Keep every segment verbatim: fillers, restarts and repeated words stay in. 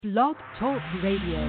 Blog Talk Radio.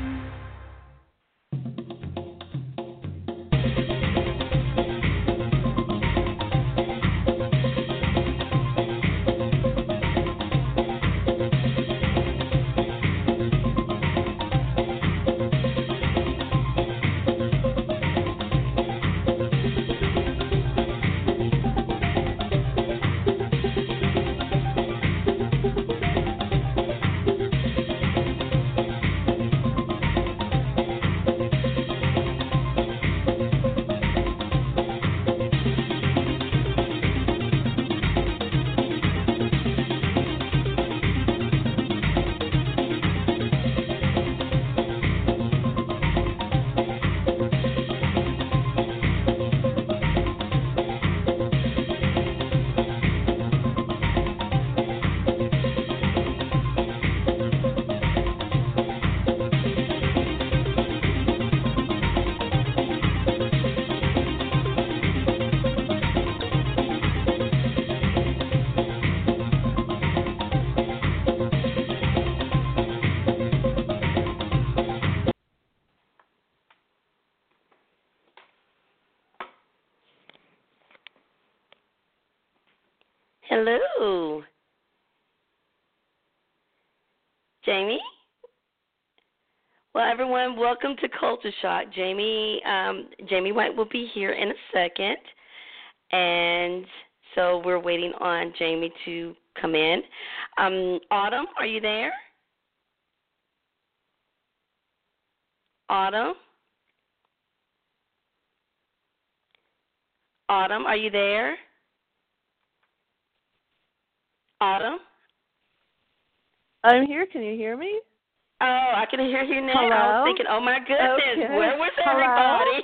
Hello, Jamie. Well, everyone, welcome to Culture Shock. Jamie, um, Jamie White will be here in a second, and so we're waiting on Jamie to come in. Um, Autumn, are you there? Autumn? Autumn, are you there? Autumn? I'm here. Can you hear me? Oh, I can hear you now. Hello? I was thinking, oh, my goodness, Okay. where was Hello? everybody?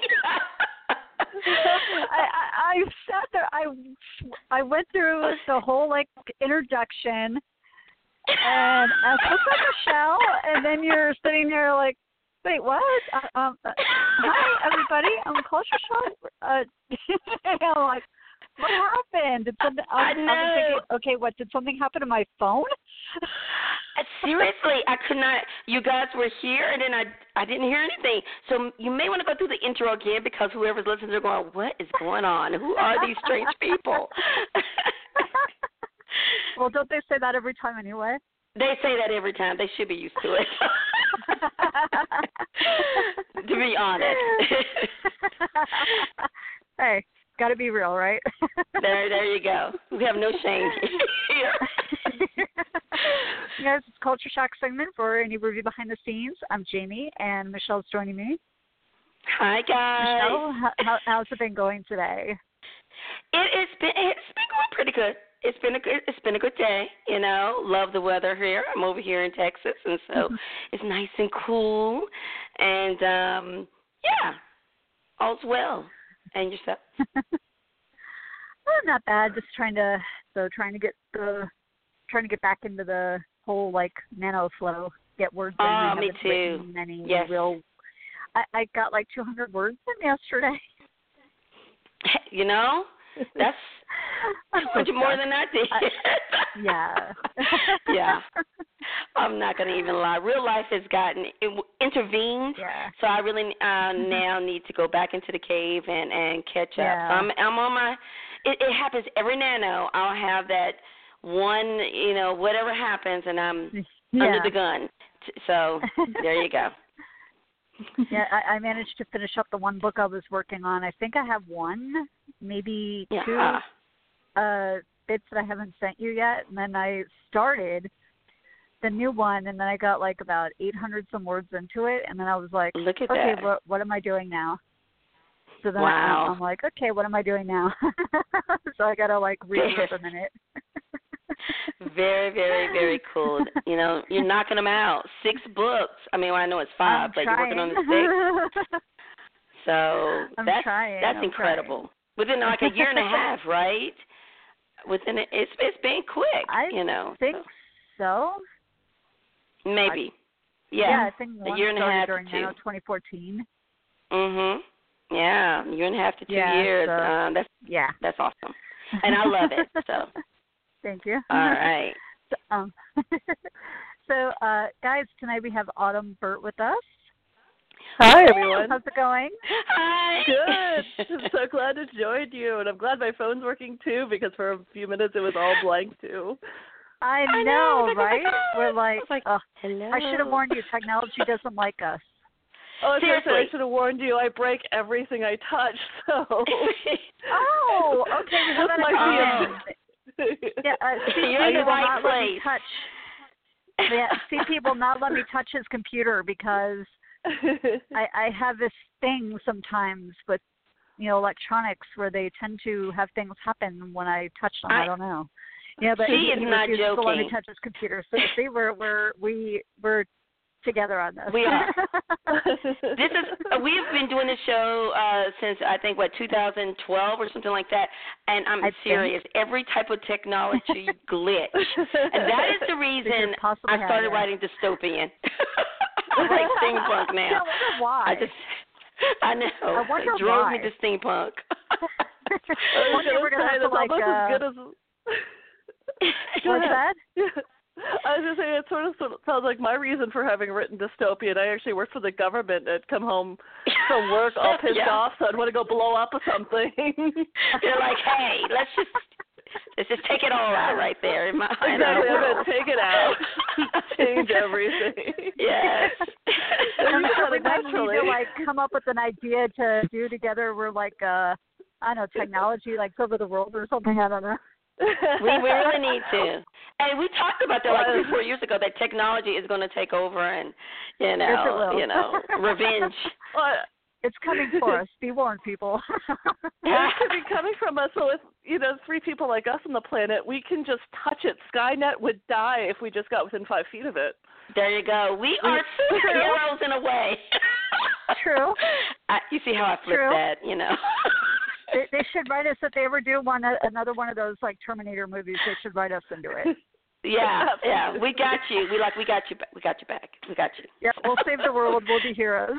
I, I I sat there. I I went through the whole like introduction, and I spoke like Michelle, and then you're sitting there like, wait, what? Uh, um, uh, hi, everybody. I'm Culture Shock. Uh, and I'm like, what happened? Did something? I was, I I was know. thinking, okay, what? Did something happen to my phone? Seriously, I could not. You guys were here, and then I I didn't hear anything. So you may want to go through the intro again because whoever's listening, they're going, what is going on? Who are these strange people? Well, don't they say that every time anyway? They say that every time. They should be used to it. To be honest. Hey, got to be real, right? There, there you go. We have no shame here. Yes, it's Culture Shock segment for any review behind the scenes. I'm Jamie, and Michelle's joining me. Hi, guys. Michelle, how, how, how's it been going today? It, it's been it's been going pretty good. It's been a good it's been a good day. You know, love the weather here. I'm over here in Texas, and so it's nice and cool. And um, yeah, all's well. And yourself? Well, not bad. Just trying to so trying to get the trying to get back into the whole like nano flow. Get words in. Oh, I me haven't too. written Any Yes. real. I, I got like two hundred words in yesterday. You know, that's I'm so much more stressed. than I did. I, yeah. Yeah. I'm not going to even lie. Real life has gotten it intervened, Yeah. so I really uh, now need to go back into the cave and, and catch up. Yeah. So I'm, I'm on my. It, it happens every nano. I'll have that one, you know, whatever happens, and I'm Yeah. under the gun. So there you go. Yeah, I, I managed to finish up the one book I was working on. I think I have one, maybe Yeah. two uh, bits that I haven't sent you yet. And then I started the new one, and then I got like about eight hundred some words into it. And then I was like, Look at okay, that. what, what am I doing now? So then Wow. I, I'm like, okay, what am I doing now? So I got to like regroup a minute. Very, very, very cool. You know, you're knocking them out. Six books. I mean, well, I know it's five, I'm but trying. you're working on the six. So I'm that's trying. that's I'm incredible. trying. Within like a year and a half, right? Within a, it's it's been quick. I you know, think so. maybe. I, yeah. yeah, I think a one year and a started half during to two. now, twenty fourteen. Mhm. Yeah, a year and a half to two Yeah, years. so, um, that's yeah. that's awesome, and I love it. So Thank you. all right. So, um, So, uh, guys, tonight we have Autumn Burt with us. Hi, everyone. How's it going? Hi. Good. I'm so glad to join you, and I'm glad my phone's working too, because for a few minutes it was all blank too. I, I know, know, right? We're like, like oh, hello. I should have warned you. Technology doesn't like us. Oh, I was gonna say, Seriously. I should have warned you. I break everything I touch, so. Oh, okay. We have This that might information. be a- Yeah, uh, C P You're in the will right not let me place. touch. Yeah, C P will not let me touch his computer because I, I have this thing sometimes with, you know, electronics where they tend to have things happen when I touch them. I, I don't know. Yeah, but she he, is he not refuses to let me joking. touch his computer. So see, we're we're we we're together on this. We are. This is uh, we have been doing this show uh, since I think what two thousand twelve or something like that, and I'm I serious. Every type of technology glitch, and that is the We reason could possibly I have started that. writing dystopian. I like steampunk now. Yeah, I wonder why. I just, I know. I wonder it drove why. me to steampunk. I wonder we're gonna have to it's like. almost Uh, as good as. Go what's ahead. that? I was going to say, it sort of, sort of sounds like my reason for having written dystopian. I actually worked for the government. I'd come home from work all pissed Yeah. off, so I'd want to go blow up or something. They're like, hey, let's just let's just take it all out right there in my in our Exactly, I'm world. going to take it out, change everything. Yes. I'm You sure got we it might naturally. need to like come up with an idea to do together. We're like, uh, I don't know, technology like over the world or something. I don't know. we we really need to. And we talked about that like three, four years ago that technology is going to take over and you Yes, it know, will. you know, revenge. Well, It's coming for us. Be warned, people. it could be coming from us. So with, you know, three people like us on the planet, we can just touch it. Skynet would die if we just got within five feet of it. There you go. We are superheroes in a way. True. I, you see how I flipped True. that, you know. They, they should write us if they ever do one another one of those like Terminator movies. They should write us into it. Yeah, yeah, we got you. We like we got you. ba- We got you back. We got you. Yeah, we'll save the world. We'll be heroes.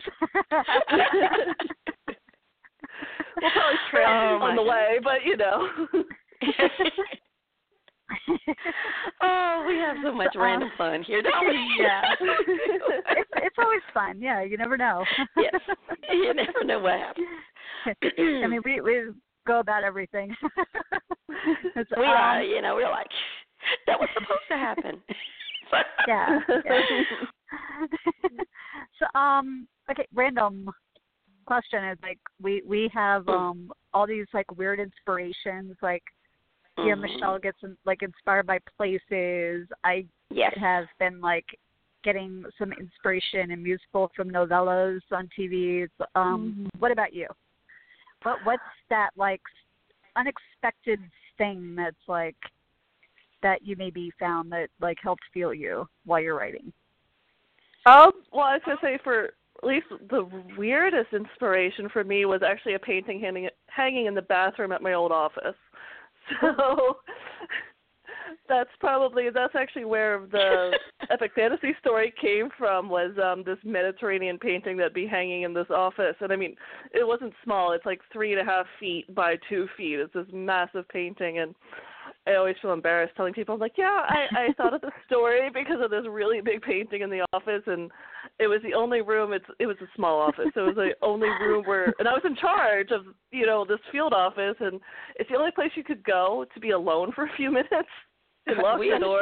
We'll probably trail Oh, on my the way, but you know. Oh, we have so much So, random um, fun here, don't we? Yeah. it's, it's always fun. Yeah, you never know. Yes, you never know what happens. I mean, we we go about everything. It's, we um, are, you know, we're like, that was supposed to happen. Yeah. yeah. So, um, okay, random question is like we we have um all these like weird inspirations. Like, yeah, Mhm. Michelle gets like inspired by places. I Yes. have been like getting some inspiration and musical from novellas on T V. Um, what about you? What what's that like unexpected thing that's like that you maybe found that like helped fuel you while you're writing? Um, well, I was going to say for at least the weirdest inspiration for me was actually a painting hanging, hanging in the bathroom at my old office. So that's probably, that's actually where the epic fantasy story came from, was um, this Mediterranean painting that'd be hanging in this office. And I mean, it wasn't small. It's like three and a half feet by two feet. It's this massive painting. And I always feel embarrassed telling people, I'm like, yeah, I, I thought of the story because of this really big painting in the office, and it was the only room, it's it was a small office, so it was the only room where, and I was in charge of, you know, this field office, and it's the only place you could go to be alone for a few minutes and lock We the door.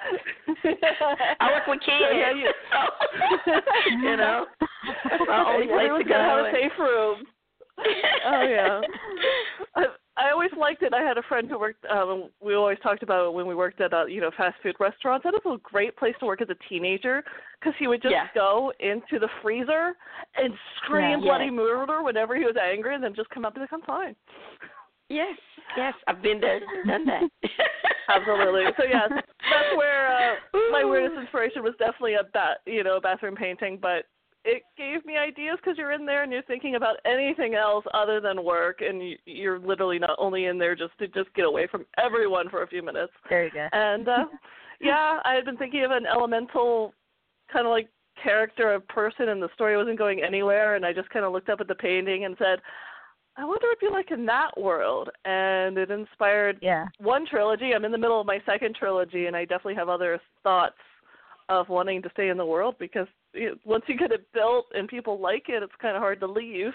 I work with kids, So, yeah, you, so, you know, my only place to everyone's gotta have go. a safe room. Oh, yeah. I, I always liked it. I had a friend who worked, um, we always talked about it when we worked at, uh, you know, fast food restaurants. That was a great place to work as a teenager because he would just Yeah. go into the freezer and scream Yeah. bloody Yeah. murder whenever he was angry and then just come up and be like, I'm fine. Yes, yes, I've been there, done that. Absolutely. So, yes, that's where uh, my weirdest inspiration was definitely a, ba- you know, bathroom painting, but it gave me ideas because you're in there and you're thinking about anything else other than work, and you, you're literally not only in there just to just get away from everyone for a few minutes. There you go. And, uh, yeah, I had been thinking of an elemental kind of like character, a person, and the story wasn't going anywhere, and I just kind of looked up at the painting and said, I wonder what it'd be like in that world. And it inspired Yeah. one trilogy. I'm in the middle of my second trilogy, and I definitely have other thoughts of wanting to stay in the world because it, once you get it built and people like it, it's kind of hard to leave.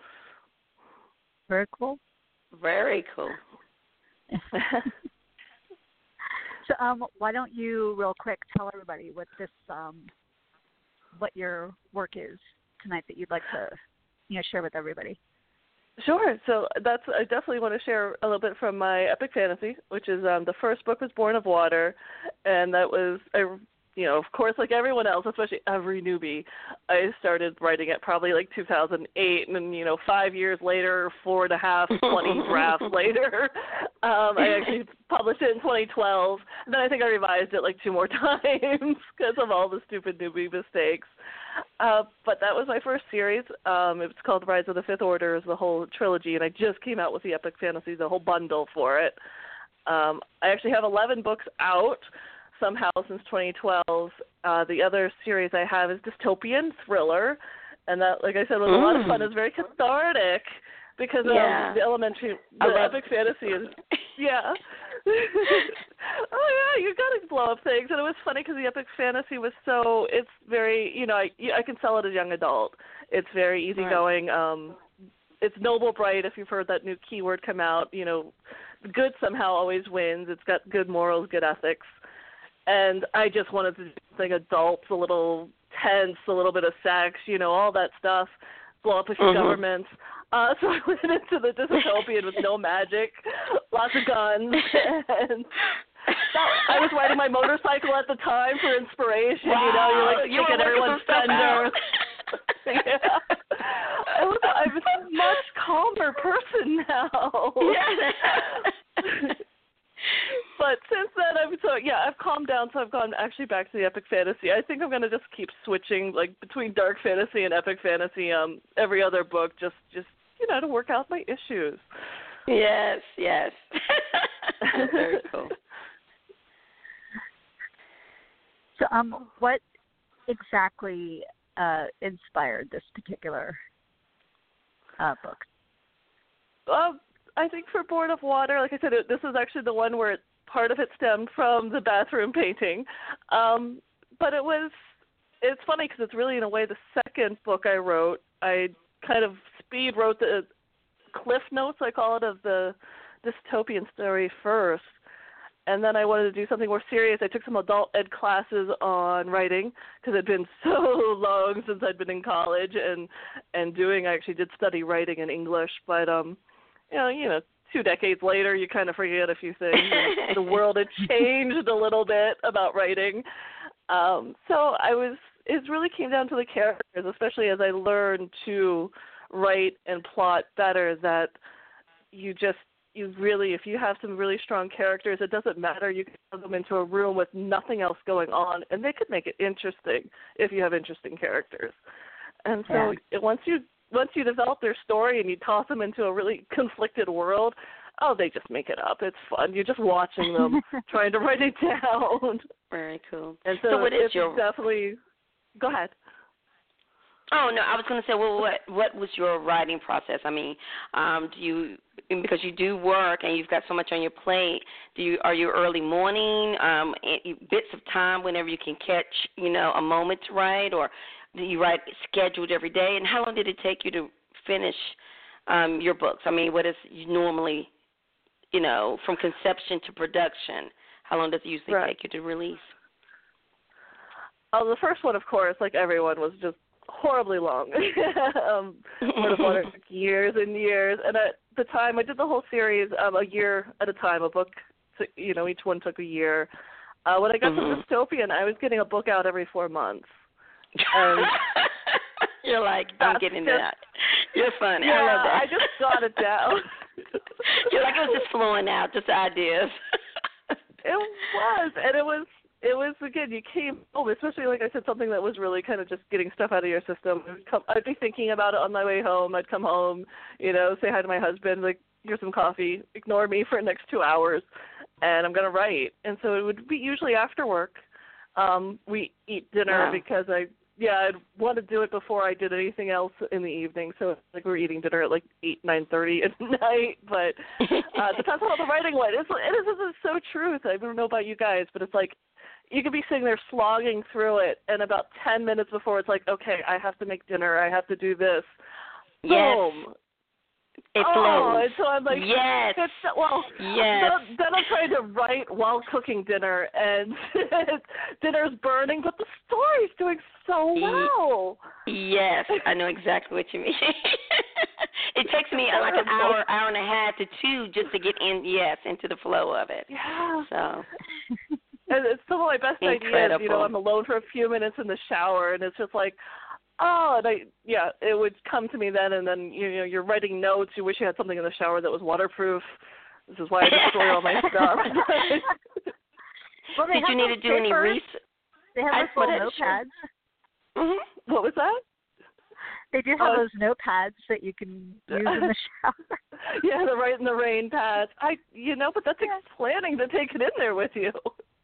Very cool. Very cool. So, um, why don't you, real quick, tell everybody what this, um, what your work is tonight that you'd like to, you know, share with everybody. Sure. So that's I definitely want to share a little bit from my epic fantasy, which is um, the first book was Born of Water, and that was a you know, of course, like everyone else, especially every newbie, I started writing it probably like two thousand eight, and then, you know, five years later, four and a half, twenty drafts later, um, I actually published it in twenty twelve. And then I think I revised it like two more times because of all the stupid newbie mistakes. Uh, but that was my first series. Um, it was called Rise of the Fifth Order, is the whole trilogy, and I just came out with the epic fantasy, the whole bundle for it. Um, I actually have eleven books out somehow since twenty twelve. Uh, the other series I have is Dystopian Thriller, and that, like I said, was a lot of fun. It's very cathartic because yeah. um, the elementary, the epic fantasy is, yeah. Oh, yeah, you got to blow up things. And it was funny because the epic fantasy was so, it's very, you know, I, I can sell it as young adult. It's very easygoing. Right. Um, it's noble bright, if you've heard that new keyword come out. You know, good somehow always wins. It's got good morals, good ethics. And I just wanted to do something adult, a little tense, a little bit of sex, you know, all that stuff, blow up a few mm-hmm. governments. Uh, so I went into the dystopian with no magic, lots of guns, and that, I was riding my motorcycle at the time for inspiration. Wow. You know, you're like you kicking everyone's fender. Yeah. I was, I'm a much calmer person now. Yeah. But since then, I've so yeah, I've calmed down. So I've gone actually back to the epic fantasy. I think I'm gonna just keep switching like between dark fantasy and epic fantasy. Um, every other book, just just you know, to work out my issues. Yes, yes. Very cool. So, um, what exactly uh, inspired this particular uh, book? Um. I think for Born of Water, like I said, it, this is actually the one where it, part of it stemmed from the bathroom painting. Um, but it was, it's funny because it's really in a way the second book I wrote. I kind of speed wrote the cliff notes, I call it, of the dystopian story first. And then I wanted to do something more serious. I took some adult ed classes on writing because it had been so long since I'd been in college and, and doing, I actually did study writing in English, but um. You know, you know, two decades later, you kind of forget a few things. The world had changed a little bit about writing. Um, so I was, it really came down to the characters, especially as I learned to write and plot better, that you just, you really, if you have some really strong characters, it doesn't matter. You can put them into a room with nothing else going on, and they could make it interesting if you have interesting characters. And so yeah. it, once you Once you develop their story and you toss them into a really conflicted world, oh, they just make it up. It's fun. You're just watching them trying to write it down. Very cool. And so, so what is it's your definitely – go ahead. Oh, no, I was going to say, well, what what was your writing process? I mean, um, do you – because you do work and you've got so much on your plate, do you are you early morning, um, bits of time whenever you can catch, you know, a moment to write, or – do you write scheduled every day? And how long did it take you to finish um, your books? I mean, what is you normally, you know, from conception to production, how long does it usually right. take you to release? Oh, the first one, of course, like everyone, was just horribly long. um, Born of Water took years and years. And at the time, I did the whole series um, a year at a time, a book, to, you know, each one took a year. Uh, when I got mm-hmm. to Dystopian, I was getting a book out every four months. Um, You're like, I'm getting into that. You're funny. Yeah, I love that. I just got it down. You're like, it was just flowing out, just ideas. It was, and it was, it was again. You came home, especially like I said, something that was really kind of just getting stuff out of your system. I'd, come, I'd be thinking about it on my way home. I'd come home, you know, say hi to my husband, like, here's some coffee. Ignore me for the next two hours, and I'm gonna write. And so it would be usually after work. Um, we eat dinner wow. because I. Yeah, I'd want to do it before I did anything else in the evening. So like we were eating dinner at like eight, nine thirty at night. But uh, depends on how the writing went. It's, it is it's so truth. I don't know about you guys, but it's like you could be sitting there slogging through it, and about ten minutes before it's like, okay, I have to make dinner, I have to do this. Yes. Boom. It oh, flows. and so I'm like, yes. It's, well, yes. Then, then I'm trying to write while cooking dinner, and dinner's burning, but the story's doing so well. Yes, I know exactly what you mean. It takes me uh, like an hour, hour and a half to two just to get in, yes, into the flow of it. Yeah. So. And it's some of my best Incredible. ideas. You know, I'm alone for a few minutes in the shower, and it's just like, oh, and I, yeah, it would come to me then, and then, you know, you're writing notes. You wish you had something in the shower that was waterproof. This is why I destroy all my stuff. Well, Did you need to do papers. any research? They have those little notepads. Mm-hmm. What was that? They do have uh, those notepads that you can use in the shower. Yeah, the write in the rain pads. I, you know, but that takes yeah. planning to take it in there with you.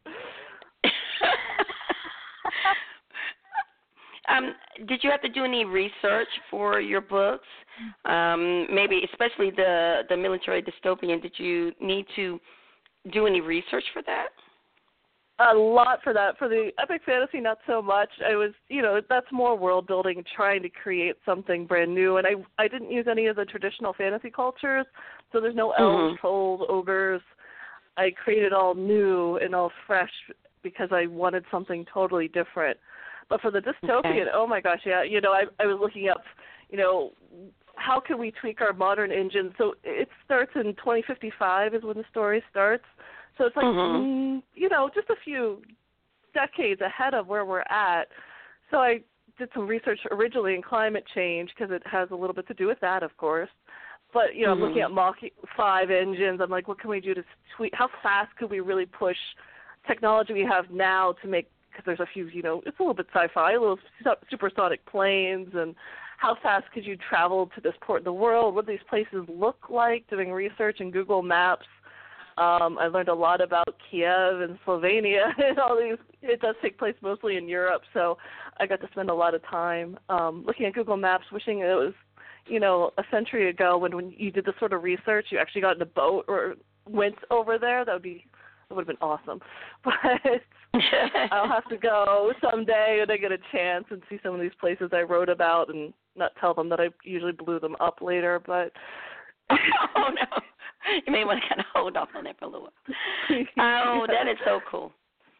um, did you have to do any research for your books? Um, maybe, especially the the military dystopian. Did you need to do any research for that? A lot for that. For the epic fantasy, not so much. I was, you know, that's more world building, trying to create something brand new. And I, I didn't use any of the traditional fantasy cultures, so there's no elves, mm-hmm. trolls, ogres. I created all new and all fresh because I wanted something totally different. But for the dystopian, okay. oh my gosh, yeah, you know, I, I was looking up, you know, how can we tweak our modern engine? So it starts in twenty fifty-five is when the story starts. So it's like, mm-hmm. mm, you know, just a few decades ahead of where we're at. So I did some research originally in climate change because it has a little bit to do with that, of course. But, you know, mm-hmm. I'm looking at Mach five engines. I'm like, what can we do to tweak? How fast could we really push technology we have now to make, because there's a few, you know, it's a little bit sci-fi, a little supersonic planes, and how fast could you travel to this port in the world? What do these places look like? Doing research in Google Maps. Um, I learned a lot about Kiev and Slovenia and all these. It does take place mostly in Europe, so I got to spend a lot of time um, looking at Google Maps, wishing it was, you know, a century ago when, when you did this sort of research, you actually got in a boat or went over there. That would be, that would have been awesome. But I'll have to go someday when I get a chance and see some of these places I wrote about and not tell them that I usually blew them up later, but... Oh, no. You may want to kind of hold off on that for a little while. Oh, that is so cool.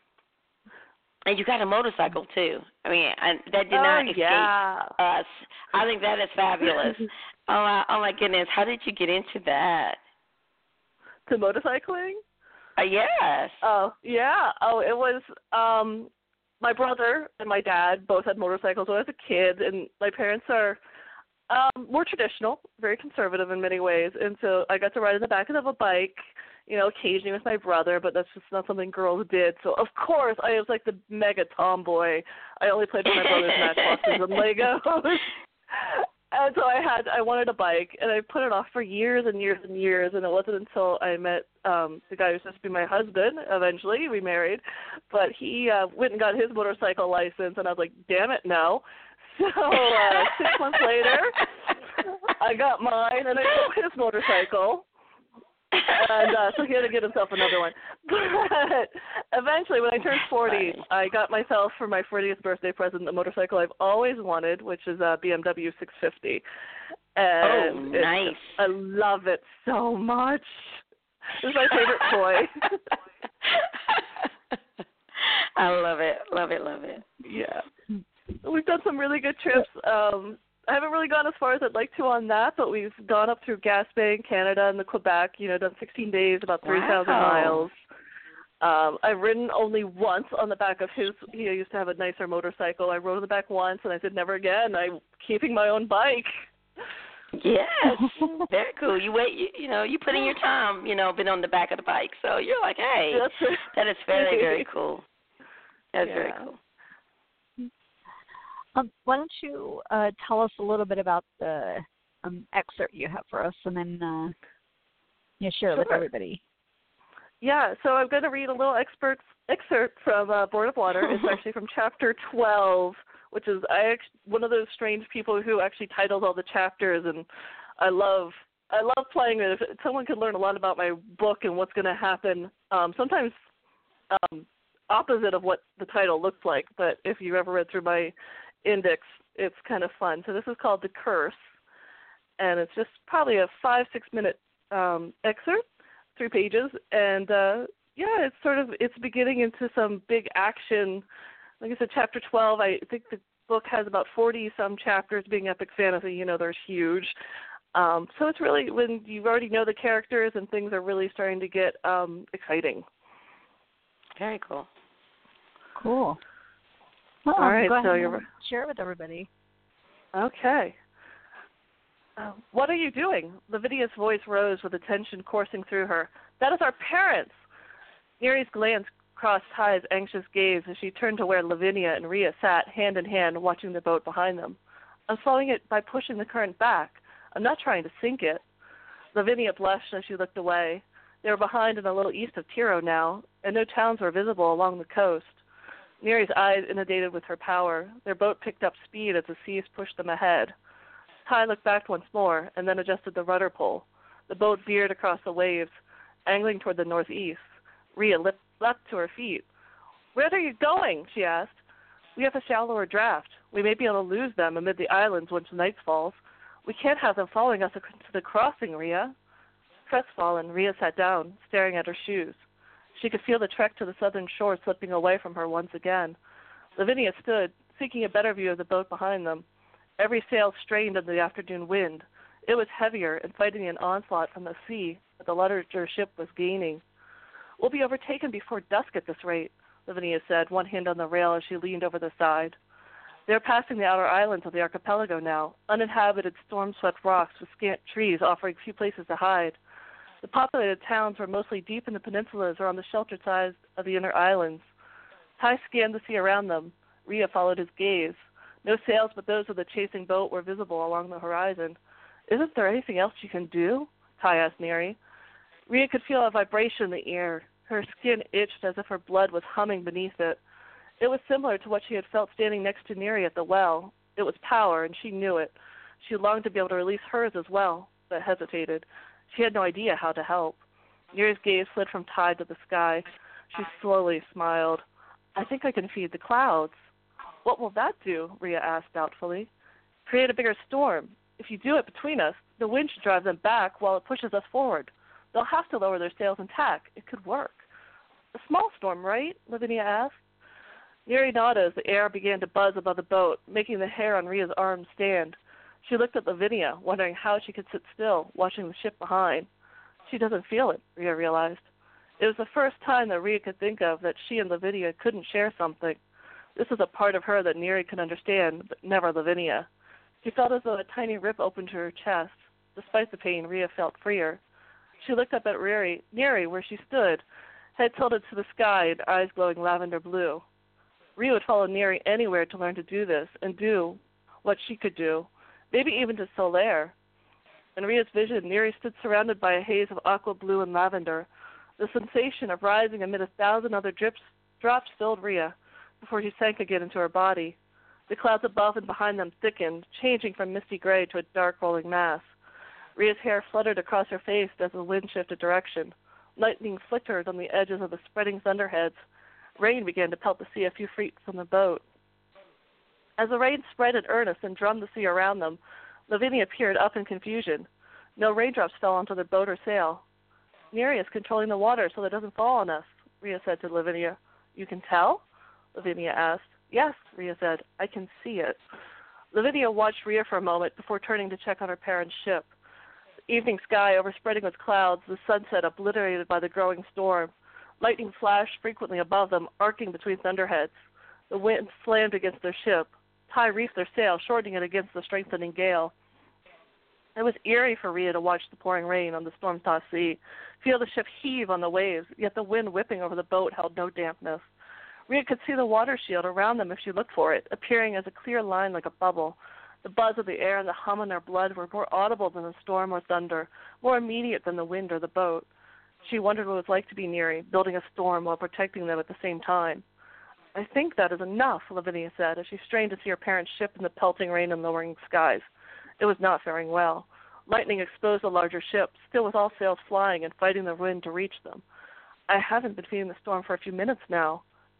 And you got a motorcycle, too. I mean, I, that did oh, not escape yeah. us. I think that is fabulous. oh, uh, oh, my goodness. How did you get into that? To motorcycling? Uh, yes. Oh, yeah. Oh, it was um, my brother and my dad both had motorcycles when I was a kid, and my parents are um, more traditional, very conservative in many ways, and so I got to ride in the back of a bike, you know, occasionally with my brother, but that's just not something girls did. So, of course, I was like the mega tomboy. I only played with my brother's Matchboxes and Legos. And so I had, I wanted a bike, and I put it off for years and years and years, and it wasn't until I met um, the guy who was supposed to be my husband, eventually, we married, but he uh, went and got his motorcycle license, and I was like, damn it, no. So uh, six months later, I got mine, and I took his motorcycle, and uh, so he had to get himself another one. But eventually, when I turned forty, I got myself for my fortieth birthday present a motorcycle I've always wanted, which is a B M W six fifty. And oh, nice! I love it so much. It's my favorite toy. I love it, love it, love it. Yeah. We've done some really good trips. Um, I haven't really gone as far as I'd like to on that, but we've gone up through Gaspé in Canada and the Quebec, you know, done sixteen days, about three thousand wow. miles. Um, I've ridden only once on the back of his, he used to have a nicer motorcycle. I rode on the back once, and I said, never again. I'm keeping my own bike. Yes, very cool. You wait, you, you know, you put in your time, you know, been on the back of the bike. So you're like, hey, That's that is very, very cool. That's yeah. very cool. Um, why don't you uh, tell us a little bit about the um, excerpt you have for us, and then uh, you share it sure. with everybody. Yeah, so I'm going to read a little expert, excerpt from uh, Born of Water. It's actually from chapter twelve, which is I actually, one of those strange people who actually titles all the chapters, and I love I love playing it. If someone could learn a lot about my book and what's going to happen, um, sometimes um, opposite of what the title looks like, but if you ever read through my index, it's kind of fun. So this is called The Curse, and it's just probably a five, six-minute um, excerpt, three pages, and uh, yeah, it's sort of, it's beginning into some big action. Like I said, chapter twelve, I think the book has about forty-some chapters. Being epic fantasy, you know, they're huge. Um, so it's really when you already know the characters and things are really starting to get um, exciting. Very cool. Cool. Well, All right, go ahead so and you're share it with everybody. Okay. Uh, what are you doing? Lavinia's voice rose with the tension coursing through her. That is our parents. Neri's glance crossed Ty's anxious gaze as she turned to where Lavinia and Rhea sat hand in hand watching the boat behind them. I'm slowing it by pushing the current back. I'm not trying to sink it. Lavinia blushed as she looked away. They were behind and a little east of Tiro now, and no towns were visible along the coast. Neri's eyes inundated with her power. Their boat picked up speed as the seas pushed them ahead. Ty looked back once more and then adjusted the rudder pole. The boat veered across the waves, angling toward the northeast. Rhea leapt, leapt to her feet. Where are you going? She asked. We have a shallower draft. We may be able to lose them amid the islands once night falls. We can't have them following us to the crossing, Rhea. Crestfallen, Rhea sat down, staring at her shoes. She could feel the trek to the southern shore slipping away from her once again. Lavinia stood, seeking a better view of the boat behind them. Every sail strained in the afternoon wind. It was heavier and fighting an onslaught from the sea, but the larger ship was gaining. We'll be overtaken before dusk at this rate, Lavinia said, one hand on the rail as she leaned over the side. They were passing the outer islands of the archipelago now, uninhabited, storm-swept rocks with scant trees offering few places to hide. The populated towns were mostly deep in the peninsulas or on the sheltered sides of the inner islands. Ty scanned the sea around them. Rhea followed his gaze. No sails but those of the chasing boat were visible along the horizon. Isn't there anything else you can do? Ty asked Neri. Rhea could feel a vibration in the air. Her skin itched as if her blood was humming beneath it. It was similar to what she had felt standing next to Neri at the well. It was power, and she knew it. She longed to be able to release hers as well, but hesitated. She had no idea how to help. Neri's gaze slid from Ty to the sky. She slowly smiled. I think I can feed the clouds. What will that do? Rhea asked doubtfully. Create a bigger storm. If you do it between us, the wind should drive them back while it pushes us forward. They'll have to lower their sails and tack. It could work. A small storm, right? Lavinia asked. Neri nodded as the air began to buzz above the boat, making the hair on Rhea's arms stand. She looked at Lavinia, wondering how she could sit still, watching the ship behind. She doesn't feel it, Rhea realized. It was the first time that Rhea could think of that she and Lavinia couldn't share something. This was a part of her that Neri could understand, but never Lavinia. She felt as though a tiny rip opened to her chest. Despite the pain, Rhea felt freer. She looked up at Neri, Neri where she stood, head tilted to the sky and eyes glowing lavender blue. Rhea would follow Neri anywhere to learn to do this and do what she could do, maybe even to Solaire. In Rhea's vision, Neri stood surrounded by a haze of aqua blue and lavender. The sensation of rising amid a thousand other drips, drops filled Rhea before she sank again into her body. The clouds above and behind them thickened, changing from misty gray to a dark rolling mass. Rhea's hair fluttered across her face as the wind shifted direction. Lightning flickered on the edges of the spreading thunderheads. Rain began to pelt the sea a few feet from the boat. As the rain spread in earnest and drummed the sea around them, Lavinia peered up in confusion. No raindrops fell onto the boat or sail. Neri is controlling the water so that it doesn't fall on us, Rhea said to Lavinia. You can tell? Lavinia asked. Yes, Rhea said. I can see it. Lavinia watched Rhea for a moment before turning to check on her parents' ship. The evening sky overspreading with clouds, the sunset obliterated by the growing storm. Lightning flashed frequently above them, arcing between thunderheads. The wind slammed against their ship. Ty reefed their sail, shortening it against the strengthening gale. It was eerie for Rhea to watch the pouring rain on the storm-tossed sea, feel the ship heave on the waves, yet the wind whipping over the boat held no dampness. Rhea could see the water shield around them if she looked for it, appearing as a clear line like a bubble. The buzz of the air and the hum in their blood were more audible than the storm or thunder, more immediate than the wind or the boat. She wondered what it was like to be Neri, building a storm while protecting them at the same time. I think that is enough, Lavinia said, as she strained to see her parents' ship in the pelting rain and lowering skies. It was not faring well. Lightning exposed the larger ship, still with all sails flying and fighting the wind to reach them. I haven't been feeling the storm for a few minutes now.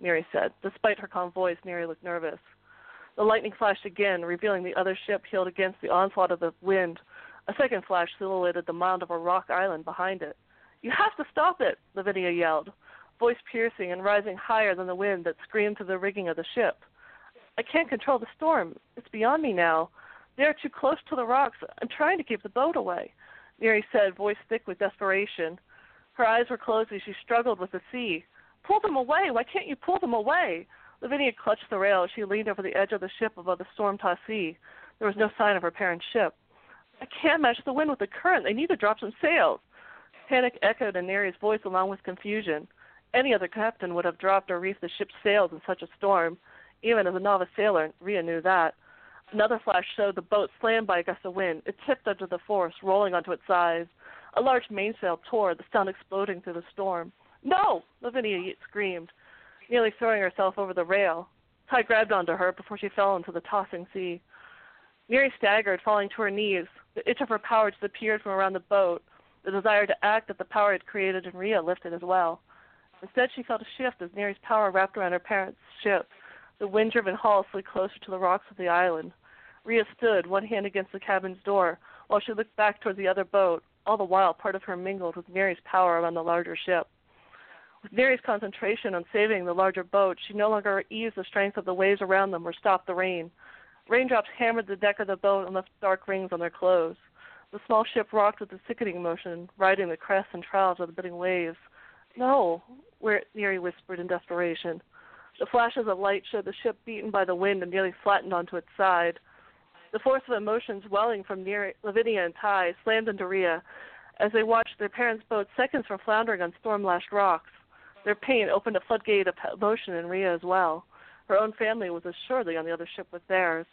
Neri said. Despite her calm voice, Neri looked nervous. The lightning flashed again, revealing the other ship heeled against the onslaught of the wind. A second flash silhouetted the mound of a rock island behind it. "You have to stop it," Lavinia yelled, voice piercing and rising higher than the wind that screamed through the rigging of the ship. "I can't control the storm. It's beyond me now. They are too close to the rocks. I'm trying to keep the boat away," Neri said, voice thick with desperation. Her eyes were closed as she struggled with the sea. "Pull them away! Why can't you pull them away?" Lavinia clutched the rail as she leaned over the edge of the ship above the storm-tossed sea. There was no sign of her parents' ship. "I can't match the wind with the current. They need to drop some sails." Panic echoed in Neri's voice along with confusion. Any other captain would have dropped or reefed the ship's sails in such a storm. Even as a novice sailor, Rhea knew that. Another flash showed the boat slammed by a gust of wind. It tipped under the force, rolling onto its sides. A large mainsail tore, the sound exploding through the storm. "No!" Lavinia screamed, nearly throwing herself over the rail. Ty grabbed onto her before she fell into the tossing sea. Neri staggered, falling to her knees. The itch of her power disappeared from around the boat. The desire to act that the power had created in Rhea lifted as well. Instead, she felt a shift as Neri's power wrapped around her parents' ship. The wind-driven hull slid closer to the rocks of the island. Rhea stood, one hand against the cabin's door, while she looked back toward the other boat. All the while, part of her mingled with Neri's power around the larger ship. With Neri's concentration on saving the larger boat, she no longer eased the strength of the waves around them or stopped the rain. Raindrops hammered the deck of the boat and left dark rings on their clothes. The small ship rocked with a sickening motion, riding the crests and troughs of the biting waves. "No," Neri whispered in desperation. The flashes of light showed the ship beaten by the wind and nearly flattened onto its side. The force of emotions welling from Neri, Lavinia and Ty slammed into Rhea as they watched their parents' boat seconds from floundering on storm-lashed rocks. Their pain opened a floodgate of emotion in Rhea as well. Her own family was assuredly on the other ship with theirs.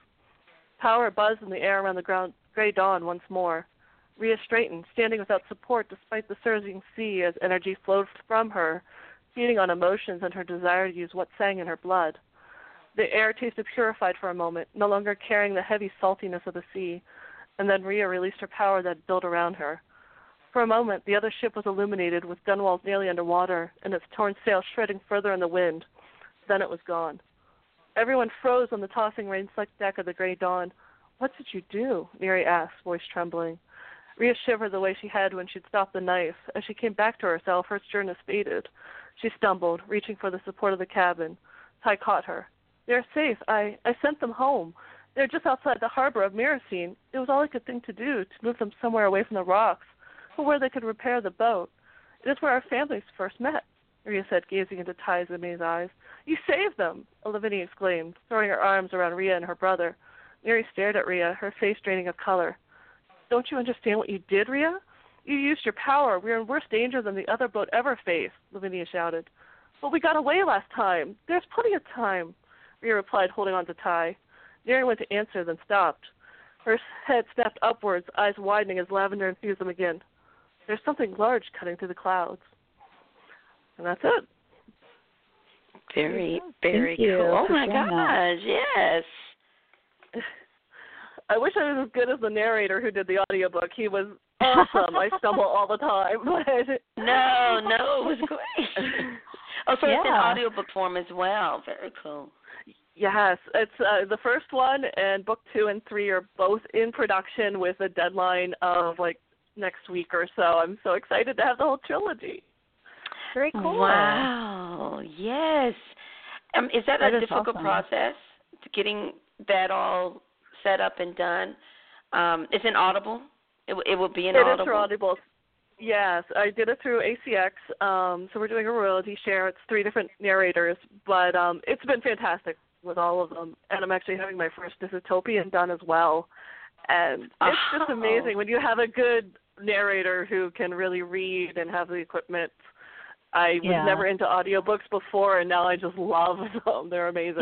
Power buzzed in the air around the ground, gray dawn once more. Rhea straightened, standing without support despite the surging sea as energy flowed from her, feeding on emotions and her desire to use what sang in her blood. The air tasted purified for a moment, no longer carrying the heavy saltiness of the sea, and then Rhea released her power that built around her. For a moment, the other ship was illuminated with gunwales nearly underwater and its torn sails shredding further in the wind. Then it was gone. Everyone froze on the tossing rain-slicked deck of the gray dawn. "What did you do?" Neri asked, voice trembling. Rhea shivered the way she had when she'd stopped the knife. As she came back to herself, her sternness faded. She stumbled, reaching for the support of the cabin. Ty caught her. "They're safe. I, I sent them home. They're just outside the harbor of Myrcene. It was all I could think to do, to move them somewhere away from the rocks, or where they could repair the boat. It is where our families first met," Rhea said, gazing into Ty's amazed eyes. "You saved them!" Lavinia exclaimed, throwing her arms around Rhea and her brother. Neri stared at Rhea, her face draining of color. "Don't you understand what you did, Rhea? You used your power. We are in worse danger than the other boat ever faced," Lavinia shouted. "But we got away last time. There's plenty of time," Rhea replied, holding on to Ty. Neri went to answer, then stopped. Her head snapped upwards, eyes widening as lavender infused them again. "There's something large cutting through the clouds." And that's it. Very, very Thank cool. Oh, my gosh, that. yes. I wish I was as good as the narrator who did the audiobook. He was awesome. I stumble all the time. no, no, it was great. Oh, so yeah. it's in audiobook form as well. Very cool. Yes, it's uh, the first one, and book two and three are both in production with a deadline of like next week or so. I'm so excited to have the whole trilogy. Very cool. Wow. Yes. Um, is that, that a difficult awesome. process, getting that all set up and done? Um, it's an Audible? It, it will be an it Audible? It is for Audible. Yes, I did it through A C X, um, so we're doing a royalty share. It's three different narrators, but um, it's been fantastic with all of them, and I'm actually having my first Dystopian done as well, and it's oh. just amazing when you have a good narrator who can really read and have the equipment. I was yeah. never into audiobooks before, and now I just love them. They're amazing.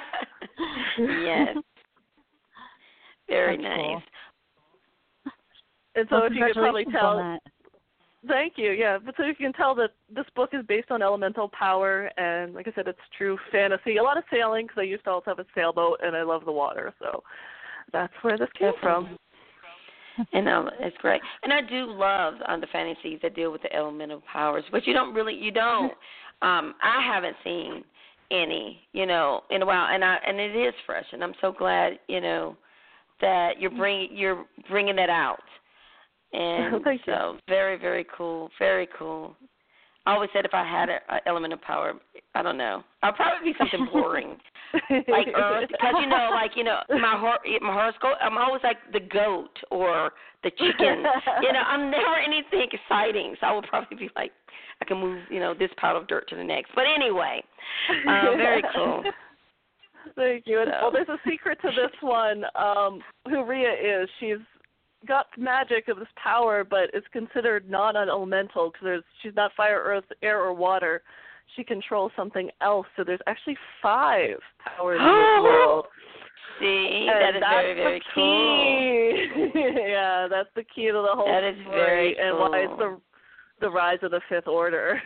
yes. Very That's nice. Cool. And so well, if you could probably tell, that. Thank you, yeah. But so you can tell that this book is based on elemental power, and like I said, it's true fantasy. A lot of sailing, because I used to also have a sailboat, and I love the water, so that's where this came from. And um, it's great. And I do love um, the fantasies that deal with the elemental powers, but you don't really, you don't, um, I haven't seen any, you know, in a while, and I and it is fresh, and I'm so glad, you know, that you're bringing you're bringing that out, and Thank so you. very very cool, very cool. I always said if I had an element of power, I don't know, I'd probably be something boring, like Earth, because you know, like you know, my hor- my horoscope, I'm always like the goat or the chicken, you know, I'm never anything exciting, so I would probably be like, I can move, you know, this pile of dirt to the next. But anyway, um, very cool. Thank you. And So. well, there's a secret to this one. Um, who Rhea is, she's got magic of this power, but it's considered non-elemental because there's she's not fire, earth, air, or water. She controls something else. So there's actually five powers in this world. See, and that is that's very, very the cool. key. Yeah, that's the key to the whole That is story very cool. and why it's the the rise of the Fifth Order.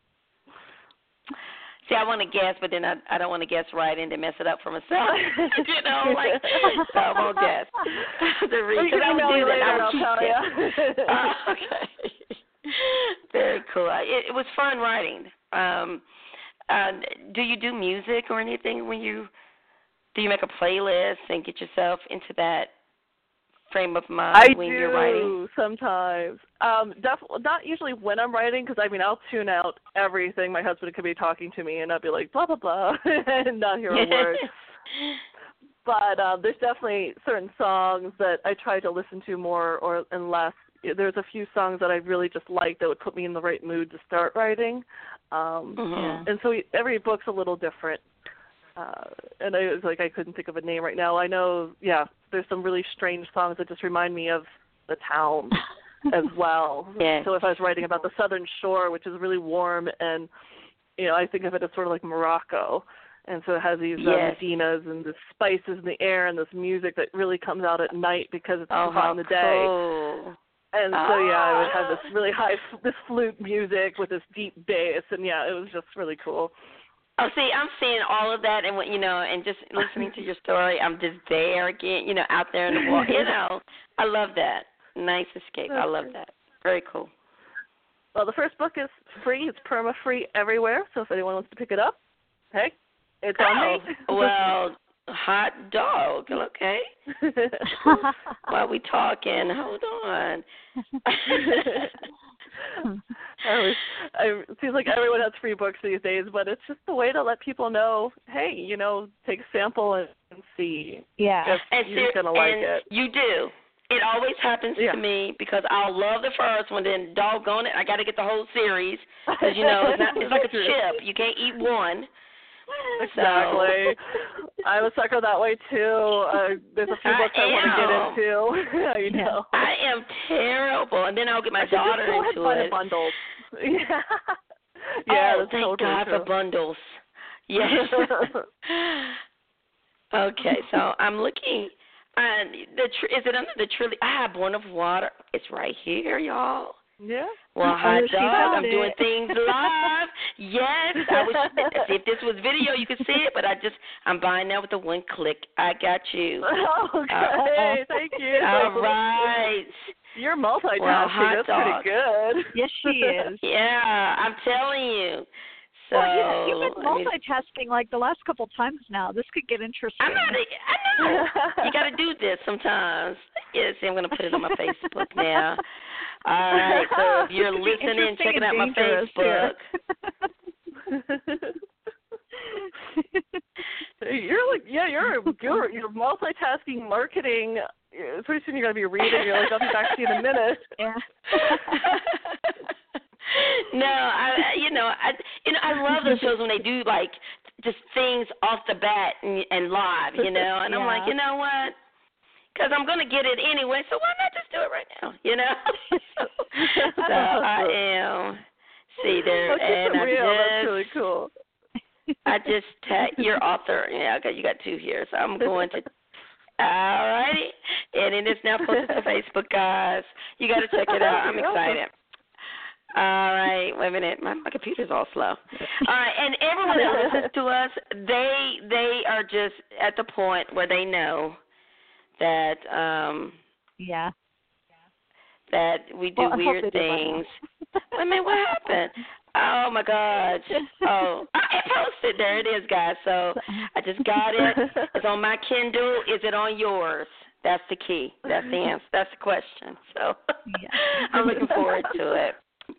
See, I want to guess, but then I, I don't want to guess right and then mess it up for myself. you know, like, so I won't guess. the reason can I would email do me that, later I and would I'll keep tell it. you. uh, okay. Very cool. It, it was fun writing. Um, uh, do you do music or anything when you, do you make a playlist and get yourself into that frame of mind I when do you're writing? sometimes. Um, definitely not usually when I'm writing, because I mean I'll tune out everything. My husband could be talking to me, and I'll be like blah blah blah, and not hear a word. But uh, there's definitely certain songs that I try to listen to more or and less. There's a few songs that I really just like that would put me in the right mood to start writing. Um, mm-hmm. And so every book's a little different. Uh, and I was like, I couldn't think of a name right now. I know, yeah, there's some really strange songs that just remind me of the town as well. Yes. So if I was writing about the Southern Shore, which is really warm, and you know, I think of it as sort of like Morocco, and so it has these Yes. uh, Medinas and the spices in the air and this music that really comes out at night because it's Oh, too hot how in the day. cool. And so yeah, I would have Ah. this really high, this flute music with this deep bass, and yeah, it was just really cool. Oh, see, I'm seeing all of that, and what you know, and just listening to your story, I'm just there again, you know, out there in the world. You know, I love that. Nice escape. I love that. Very cool. Well, the first book is free. It's perma-free everywhere. So if anyone wants to pick it up, hey, it's on Oh, me. well, hot dog. Okay. While we talking, hold on. I was, I, it seems like everyone has free books these days, but it's just a way to let people know, hey, you know, take a sample and, and see Yeah. if And you're ser- going to like and it. you do. It always happens Yeah. to me because I'll love the first one, then doggone it, I got to get the whole series because, you know, it's, not, it's like a chip. You can't eat one. Exactly. So. I'm a sucker that way too. Uh, there's a few I books I want to am. get into. I know. I am terrible, and then I'll get my I should daughter just go ahead into and buy it. the bundles. Yeah. Yeah, oh, that's thank totally God true. for bundles. Yes. Okay, so I'm looking. Uh, the tr- is it under the Trilly? Ah, Born of Water. It's right here, y'all. Yeah. Well, Oh, hot she dog. found I'm doing it. things live. Yes, I wish if this was video, you could see it. But I just I'm buying that with a one click. I got you. Okay, Uh, thank you. All right. You're multitasking. Well, hot That's dog. pretty good. Yes, she is. Yeah, I'm telling you. So Well, yeah, you've been I mean, multitasking like the last couple times now. This could get interesting. I'm not. I know. You got to do this sometimes. Yes, I'm going to put it on my Facebook now. All right. So if you're This could be listening, interesting checking and out my dangerous, Facebook. You're like, yeah, you're you're you're multitasking marketing. Pretty soon you're gonna be reading. You're like, I'll be back to you in a minute. Yeah. No, I, you know, I, you know, I love those shows when they do like just things off the bat and, and live, you know. And I'm like, Yeah. you know what? Because I'm gonna get it anyway, so why not just do it right now, you know? so, so I am. See there, Oh, keep and it I real. just, That's really cool. I just tag your author. Yeah, okay, you got two here, so I'm going to. All righty, and it is now posted to Facebook, guys. You got to check it out. I'm excited. All right, wait a minute. My, my computer's all slow. All right, and everyone that listens to us, they they are just at the point where they know that um Yeah. that we do Well, I hope weird they do by now. things. Wait a minute, what happened? Oh my gosh. Oh, I posted. There it is, guys. So I just got it. It's on my Kindle. Is it on yours? That's the key. That's the answer. That's the question. So Yeah. I'm looking forward to it.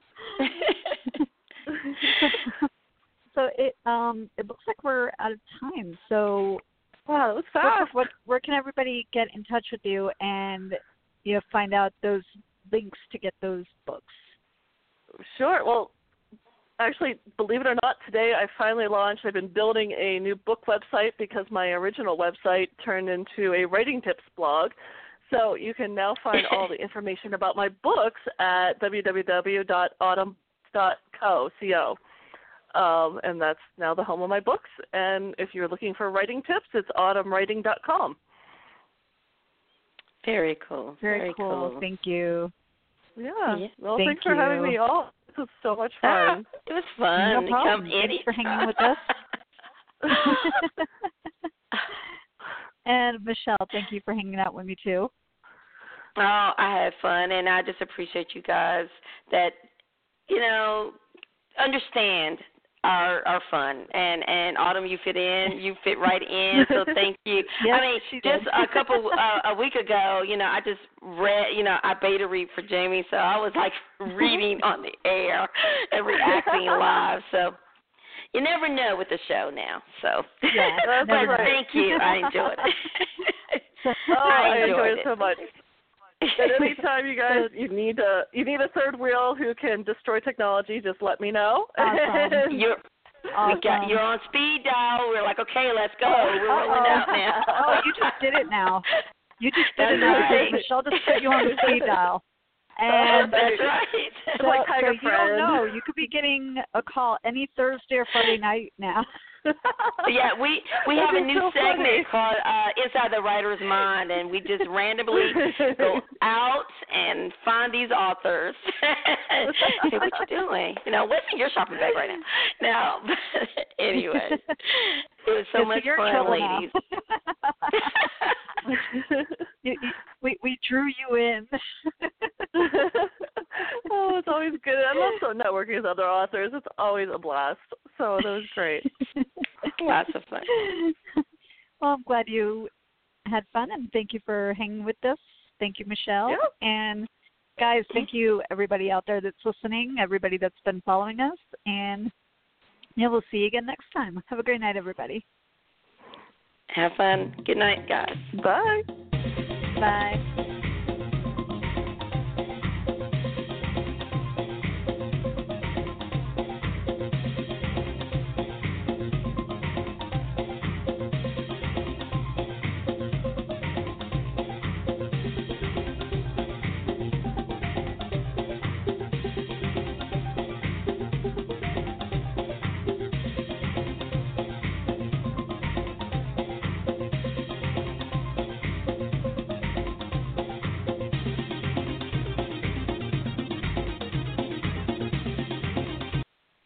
So it um it looks like we're out of time. So Wow, that was what, fast. what, where can everybody get in touch with you and you know find out those links to get those books? Sure. Well, actually, believe it or not, today I finally launched. I've been building a new book website because my original website turned into a writing tips blog. So you can now find all the information about my books at w w w dot autumn dot co. Um, and that's now the home of my books. And if you're looking for writing tips, it's autumn writing dot com. Very cool. Very, Very cool. cool. Thank you. Yeah. Yeah. Well, Thank thanks for having you. me on. This was so much Ah, fun. it was fun. No problem. Come Thanks any for hanging with us. And Michelle, thank you for hanging out with me too. Oh, I had fun, and I just appreciate you guys that, you know, understand our our fun. And, and Autumn, you fit in. You fit right in, so thank you. Yes, I mean, she just did. a couple, uh, a week ago, you know, I just read, you know, I beta read for Jamie, so I was, like, reading on the air and reacting live, so you never know with the show now. So, Yeah, but never know. thank you. I enjoyed it. Oh, I enjoyed enjoyed it it. so much. And anytime you guys you need a you need a third wheel who can destroy technology, just let me know. Awesome. You're, Awesome. we got, you're on speed dial. We're like, okay, let's go. Oh, We're rolling out now. Oh, you just did it now. You just did it That's now right. because Michelle just put you on the speed dial. And That's right. so, like so Tiger you don't Friend. know. You could be getting a call any Thursday or Friday night now. Yeah, we we have a That'd be new so segment funny. called uh, Inside the Writer's Mind, and we just randomly go out and find these authors. Hey, what you doing? You know, what's in your shopping bag right now? Now, anyway, it was so Yeah, much you're in fun, trouble now. ladies. you, you, we we drew you in. Oh, it's always good. I love so networking with other authors. It's always a blast. So that was great. Lots of fun. Well, I'm glad you had fun, and thank you for hanging with us. Thank you, Michelle. Yeah. And guys, thank you everybody out there that's listening, everybody that's been following us, and yeah, we'll see you again next time. Have a great night, everybody. Have fun. Good night, guys. Bye. Bye.